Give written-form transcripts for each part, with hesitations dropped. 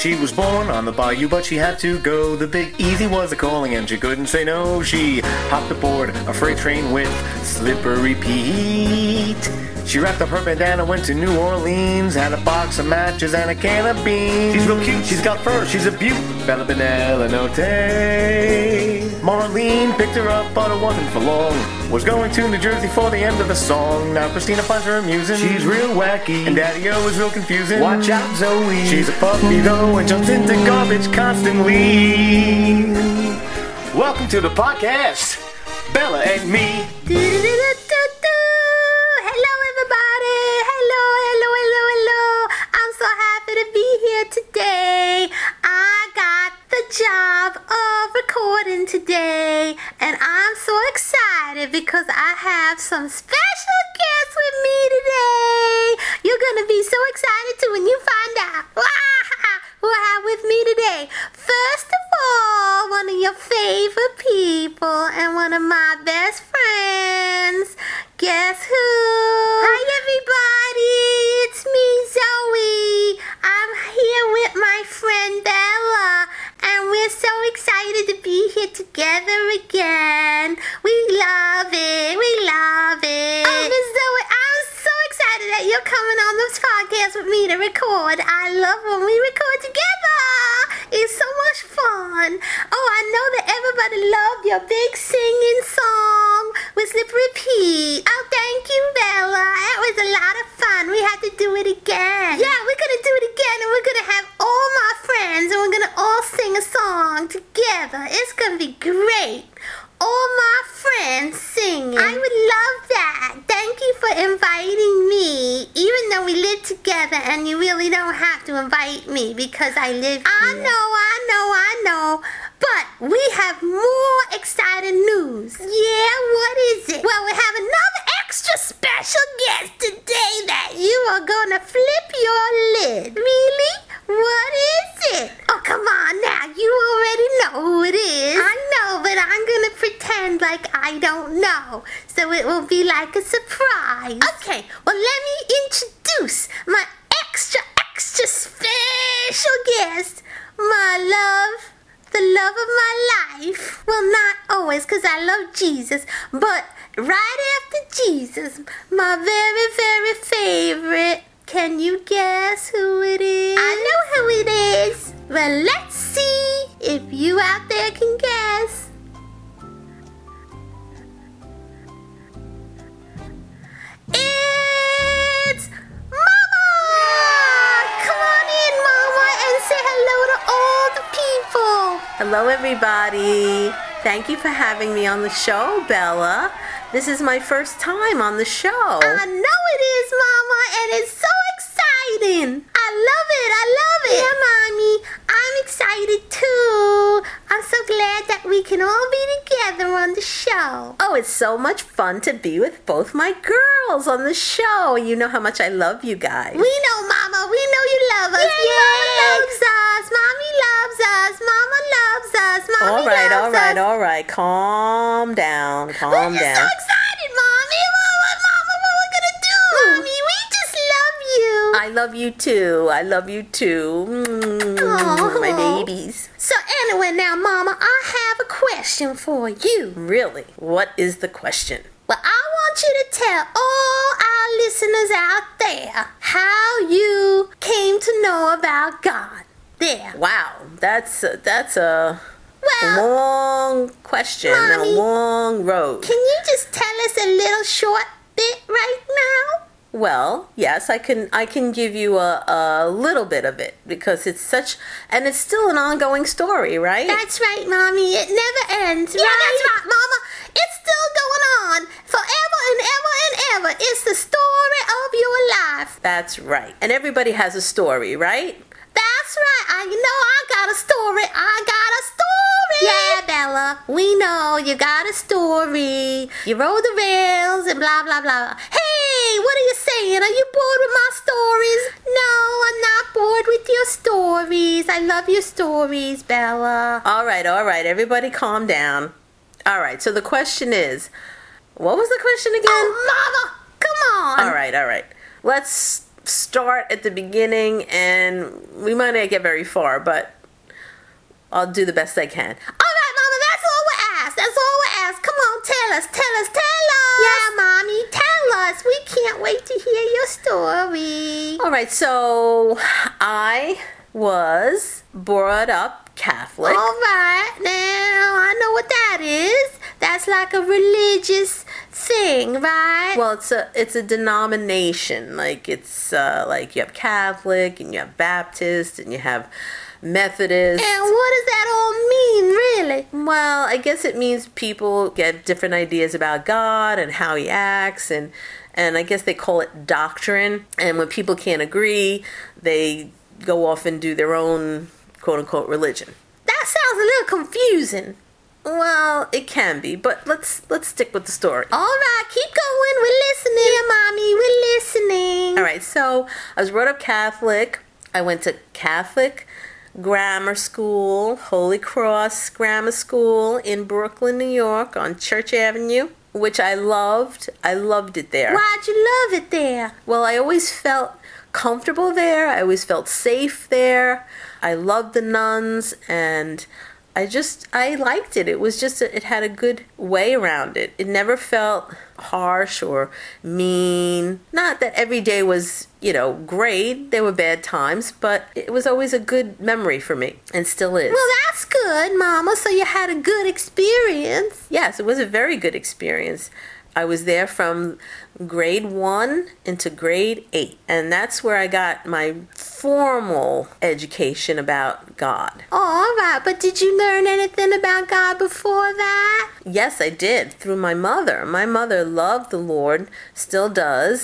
She was born on the bayou, but she had to go. The Big Easy was a calling, and she couldn't say no. She hopped aboard a freight train with Slippery Pete. She wrapped up her bandana, went to New Orleans, had a box of matches and a can of beans. She's real cute, she's got fur, she's a beaut. Bella Benelanote. Marlene picked her up, but it wasn't for long. Was going to New Jersey for the end of the song. Now Christina finds her amusing. She's real wacky, and Daddy-O is real confusing. Watch out, Zoe. She's a puppy though, and jumps into garbage constantly. Welcome to the podcast, Bella and me. Hello, everybody. Hello. I'm so happy to be here today. I got the job of recording today, and I'm so excited because I have some special guests with me today. You're gonna be so excited too when you find out who I have with me today. First of all, one of your favorite people and one of my best friends. Guess who? Hi, everybody. It's me, Zoe. I'm here with my friend Bella, and we're so excited to be here together again. We love it. Oh, Miss Zoe, I'm so excited that you're coming on this podcast with me to record. I love when we record together. It's so much fun. Oh, I know that everybody loved your big singing song with Slippery Pete. Oh, thank you, Bella. It was a lot of fun. We had to do it again. Yeah, we're going to do it again, and we're going to have all my friends, and we're going to all sing a song together. It's going to be great. All my friends singing. I would love that. Thank you for inviting me, even though we live together, and you really don't have to invite me because I live here. I know. But we have more exciting news. Yeah, what is it? Well, we have another extra special guest today that you are gonna flip your lid. Really? What is it? Oh, come on now. You already know who it is. I know, but I'm gonna pretend like I don't know. So it will be like a surprise. Okay, well, let me introduce my extra special guest. My love. The love of my life. Well, not always, because I love Jesus. But right after Jesus, my very, very favorite. Can you guess who it is? I know who it is. Well, let's see if you out there can guess. It's Mama! Come on in, Mama, and say hello to all the people. Hello, everybody. Thank you for having me on the show, Bella. This is my first time on the show. I know it is, Mama, and it's so exciting. I love it. Yeah, Mommy, I'm excited too. I'm so glad that we can all be together on the show. Oh, it's so much fun to be with both my girls on the show. You know how much I love you guys. We know, Mama. We know you love us. Yay. Mama loves us. Mommy loves us. Mama loves us. Mommy loves us. All right. Calm down. We're so excited, Mommy. Mama, what we're gonna do? Mommy, we just love you. I love you too. My babies. So anyway, now, Mama, I have a question for you. Really? What is the question? Well, I want you to tell all our listeners out there how you came to know about God. There. Wow, that's a long question, Mommy, a long road. Can you just tell us a little short bit right now? Well, yes, I can give you a little bit of it because it's still an ongoing story, right? That's right, Mommy. It never ends, yeah, right? That's right, Mama. It's still going on forever and ever and ever. It's the story of your life. That's right. And everybody has a story, right? That's right. I got a story. Yeah, Bella. We know you got a story. You rode the rails and blah, blah, blah. Hey, what are you saying? Are you bored with my stories? No, I'm not bored with your stories. I love your stories, Bella. All right. Everybody calm down. All right. So the question is, what was the question again? Oh, Mama, come on. All right. Let's start at the beginning, and we might not get very far, but I'll do the best I can. All right, Mama, that's all we're asked. That's all we're asked. Come on, tell us. Yeah, Mommy, tell us. We can't wait to hear your story. All right, so I was brought up Catholic. All right, now I know what that is. That's like a religious thing, right? Well, it's a denomination. Like it's like you have Catholic and you have Baptist and you have Methodist. And what does that all mean, really? Well, I guess it means people get different ideas about God and how he acts, and I guess they call it doctrine. And when people can't agree, they go off and do their own quote-unquote religion. That sounds a little confusing. Well, it can be, but let's stick with the story. All right, keep going. We're listening. Yeah, Mommy, we're listening. All right, so I was brought up Catholic. I went to Catholic grammar school, Holy Cross Grammar School in Brooklyn, New York, on Church Avenue, which I loved. I loved it there. Why'd you love it there? Well, I always felt comfortable there. I always felt safe there. I loved the nuns, and I liked it. It was just, it had a good way around it. It never felt harsh or mean. Not that every day was, great. There were bad times, but it was always a good memory for me, and still is. Well, that's good, Mama. So you had a good experience. Yes, it was a very good experience. I was there from grade 1 into grade 8, and that's where I got my formal education about God. Oh, all right, but did you learn anything about God before that? Yes, I did, through my mother. My mother loved the Lord, still does,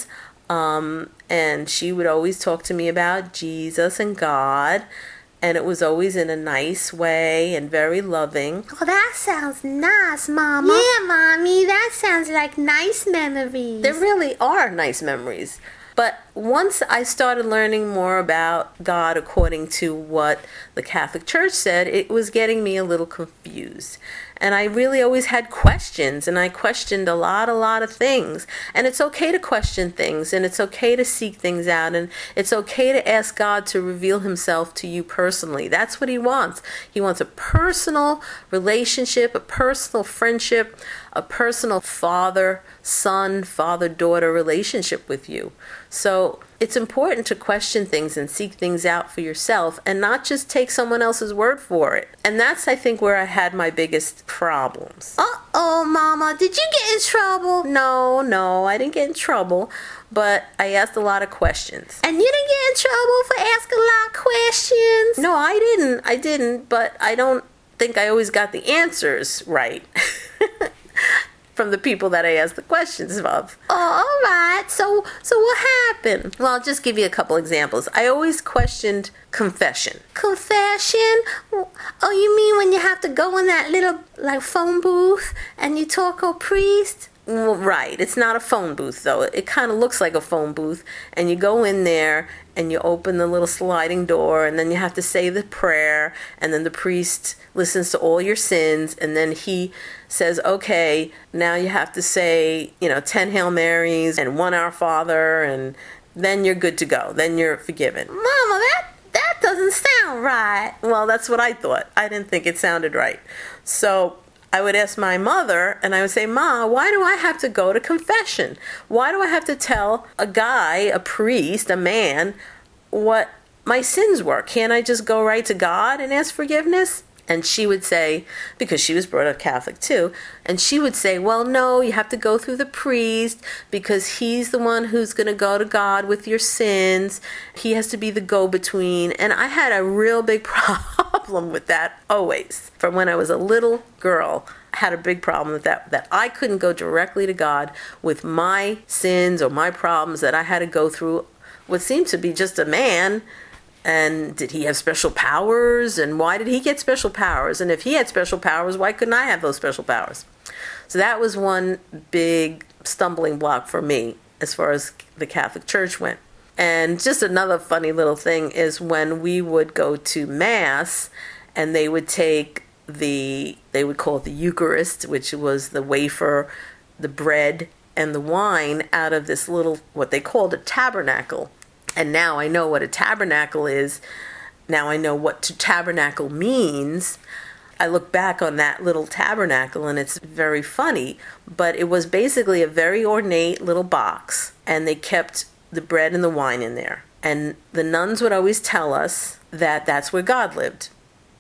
and she would always talk to me about Jesus and God. And it was always in a nice way and very loving. Oh, that sounds nice, Mama. Yeah, Mommy, that sounds like nice memories. There really are nice memories. But once I started learning more about God according to what the Catholic Church said, it was getting me a little confused. And I really always had questions, and I questioned a lot of things. And it's okay to question things, and it's okay to seek things out, and it's okay to ask God to reveal himself to you personally. That's what he wants. He wants a personal relationship, a personal friendship, a personal father-son, father-daughter relationship with you. So it's important to question things and seek things out for yourself and not just take someone else's word for it. And that's, I think, where I had my biggest problems. Uh-oh, Mama. Did you get in trouble? No, I didn't get in trouble, but I asked a lot of questions. And you didn't get in trouble for asking a lot of questions? No, I didn't, but I don't think I always got the answers right. From the people that I asked the questions of. Oh, all right. So what happened? Well, I'll just give you a couple examples. I always questioned confession. Confession? Oh, you mean when you have to go in that little phone booth and you talk to a priest? Well, right. It's not a phone booth, though. It kind of looks like a phone booth, and you go in there and you open the little sliding door, and then you have to say the prayer, and then the priest listens to all your sins, and then he says, okay, now you have to say, 10 Hail Marys and 1 Our Father, and then you're good to go. Then you're forgiven. Mama, that doesn't sound right. Well, that's what I thought. I didn't think it sounded right. So I would ask my mother, and I would say, Ma, why do I have to go to confession? Why do I have to tell a guy, a priest, a man, what my sins were? Can't I just go right to God and ask forgiveness? And she would say, because she was brought up Catholic too, and she would say, well, no, you have to go through the priest because he's the one who's going to go to God with your sins. He has to be the go-between. And I had a real big problem with that always. From when I was a little girl, I had a big problem with that I couldn't go directly to God with my sins or my problems, that I had to go through what seemed to be just a man. And did he have special powers? And why did he get special powers? And if he had special powers, why couldn't I have those special powers? So that was one big stumbling block for me as far as the Catholic Church went. And just another funny little thing is when we would go to Mass and they would take they would call it the Eucharist, which was the wafer, the bread, and the wine out of this little, what they called a tabernacle. And now I know what a tabernacle is. Now I know what to tabernacle means. I look back on that little tabernacle and it's very funny, but it was basically a very ornate little box, and they kept the bread and the wine in there. And the nuns would always tell us that that's where God lived,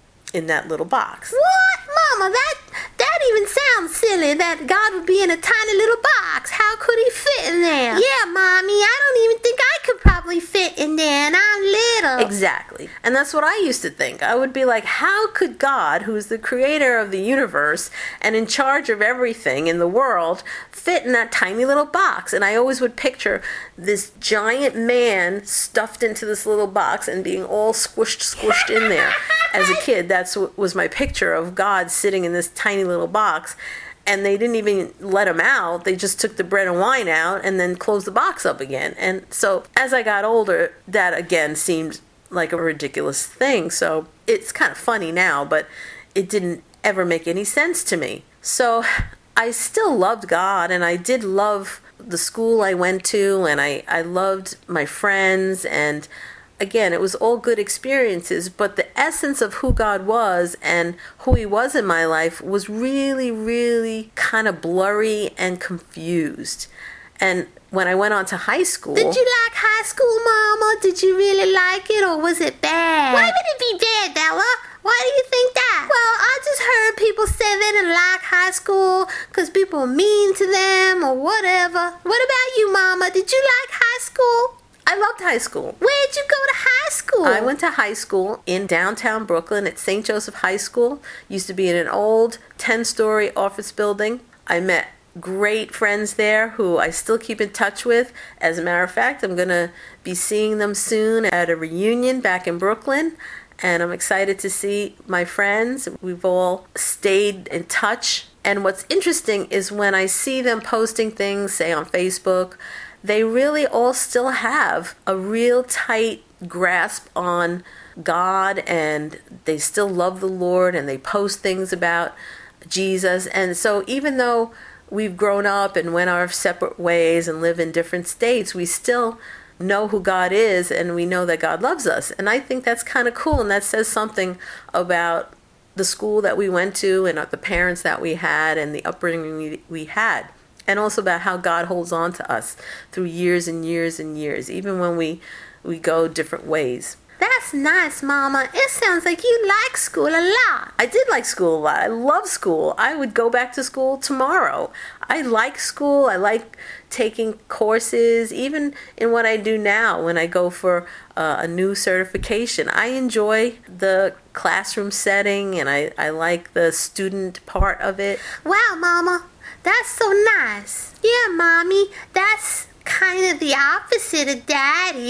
in that little box. What? Mama, that even sounds silly, that God would be in a tiny little box. How could he fit in there? Yeah, Mommy, I don't even think I could probably fit in there, and I'm little. Exactly. And that's what I used to think. I would be like, how could God, who's the creator of the universe and in charge of everything in the world, fit in that tiny little box? And I always would picture this giant man stuffed into this little box and being all squished in there. As a kid, that's what was my picture of God sitting in this tiny little box. And they didn't even let him out. They just took the bread and wine out and then closed the box up again. And so as I got older, that again seemed like a ridiculous thing. So it's kind of funny now, but it didn't ever make any sense to me. So I still loved God, and I did love the school I went to, and I loved my friends, and again, it was all good experiences, but the essence of who God was and who he was in my life was really, really kind of blurry and confused. And when I went on to high school... Did you like high school, Mama? Did you really like it, or was it bad? Why would it be bad, Bella? Why do you think that? Well, I just heard people say they didn't like high school because people were mean to them or whatever. What about you, Mama? Did you like high school? I loved high school. Where'd you go to high school? I went to high school in downtown Brooklyn at St. Joseph High School. Used to be in an old 10-story office building. I met great friends there who I still keep in touch with. As a matter of fact, I'm going to be seeing them soon at a reunion back in Brooklyn. And I'm excited to see my friends. We've all stayed in touch. And what's interesting is when I see them posting things, say on Facebook, they really all still have a real tight grasp on God, and they still love the Lord, and they post things about Jesus. And so even though we've grown up and went our separate ways and live in different states, we still know who God is, and we know that God loves us. And I think that's kind of cool, and that says something about the school that we went to and the parents that we had and the upbringing we had. And also about how God holds on to us through years and years and years, even when we go different ways. That's nice, Mama. It sounds like you like school a lot. I did like school a lot. I love school. I would go back to school tomorrow. I like school. I like taking courses, even in what I do now when I go for a new certification. I enjoy the classroom setting, and I like the student part of it. Wow, Mama. That's so nice. Yeah, Mommy, that's kind of the opposite of Daddy.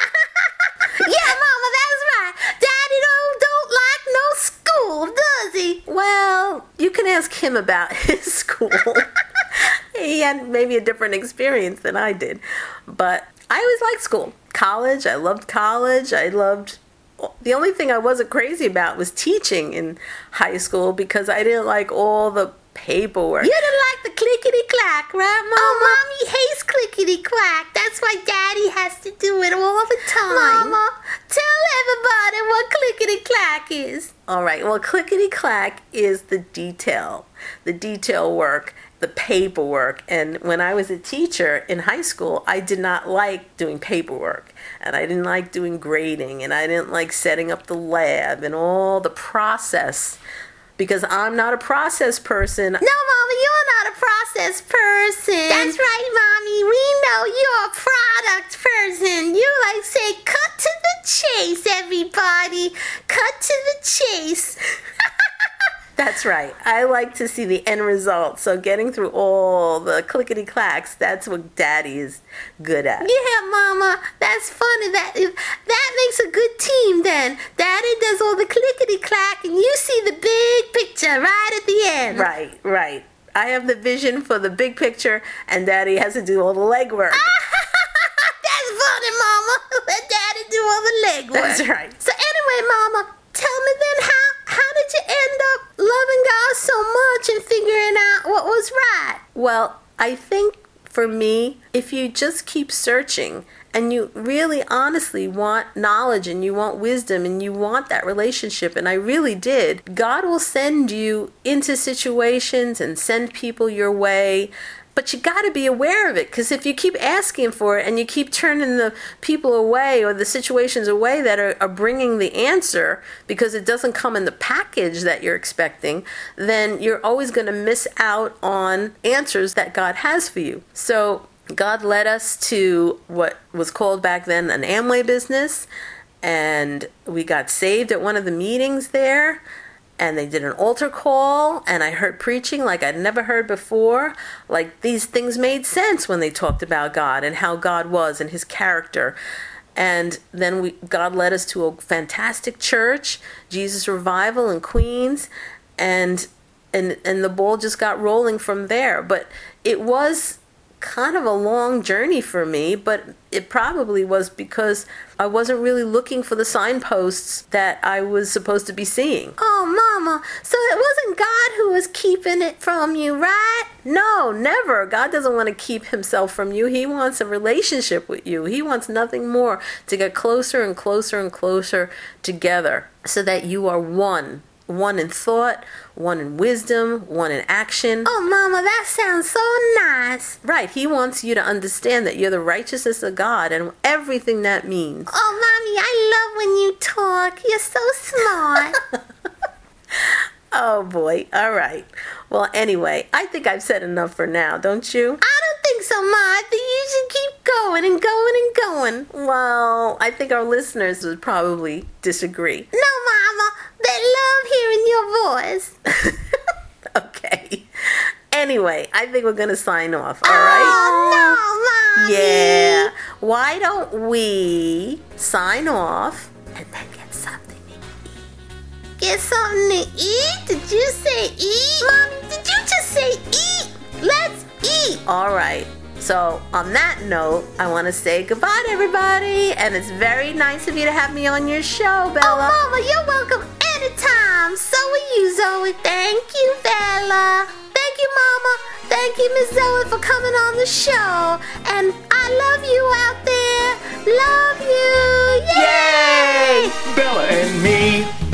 Yeah, Mama, that's right. Daddy don't like no school, does he? Well, you can ask him about his school. He had maybe a different experience than I did. But I always liked school. College, I loved college. The only thing I wasn't crazy about was teaching in high school because I didn't like all the paperwork. You didn't like the clickety-clack, right, Mama? Oh, Mommy hates clickety-clack. That's why Daddy has to do it all the time. Mama, tell everybody what clickety-clack is. All right, well, clickety-clack is the detail work, the paperwork. And when I was a teacher in high school, I did not like doing paperwork. And I didn't like doing grading. And I didn't like setting up the lab and all the process. Because I'm not a process person. No, Mama, you're not a process person. That's right, Mommy. We know you're a product person. You like say, cut to the chase, everybody. Cut to the chase. That's right. I like to see the end result. So getting through all the clickety-clacks, that's what Daddy is good at. Yeah, Mama. That's funny. That makes a good team then. Daddy does all the clickety-clack and you see the big picture right at the end. Right. I have the vision for the big picture and Daddy has to do all the legwork. That's funny, Mama. Let Daddy do all the legwork. That's right. So anyway, Mama, tell me then how did you end up loving God so much and figuring out what was right? Well, I think for me, if you just keep searching and you really honestly want knowledge and you want wisdom and you want that relationship, and I really did, God will send you into situations and send people your way. But you got to be aware of it, because if you keep asking for it and you keep turning the people away or the situations away that are bringing the answer because it doesn't come in the package that you're expecting, then you're always going to miss out on answers that God has for you. So God led us to what was called back then an Amway business, and we got saved at one of the meetings there. And they did an altar call, and I heard preaching like I'd never heard before. Like, these things made sense when they talked about God and how God was and his character. And then God led us to a fantastic church, Jesus Revival in Queens, and the ball just got rolling from there. But it was kind of a long journey for me, but it probably was because I wasn't really looking for the signposts that I was supposed to be seeing. Oh, Mama, so it wasn't God who was keeping it from you, right? No, never. God doesn't want to keep himself from you. He wants a relationship with you. He wants nothing more to get closer and closer and closer together so that you are one. One in thought, one in wisdom, one in action. Oh, Mama, that sounds so nice. Right. He wants you to understand that you're the righteousness of God and everything that means. Oh, Mommy, I love when you talk. You're so smart. Oh, boy. All right. Well, anyway, I think I've said enough for now, don't you? I don't think so, Ma. I think you should keep going and going and going. Well, I think our listeners would probably disagree. No, Mama. They love hearing your voice. Okay. Anyway, I think we're going to sign off, all right? Oh, no, Mommy. Yeah. Why don't we sign off and then get something to eat? Get something to eat? Did you say eat? Mommy, did you just say eat? Let's eat. All right. So on that note, I want to say goodbye to everybody. And it's very nice of you to have me on your show, Bella. Oh, Mama, you're welcome anytime. So are you, Zoe. Thank you, Bella. Thank you, Mama. Thank you, Miss Zoe, for coming on the show. And I love you out there. Love you. Yay! Bella and me.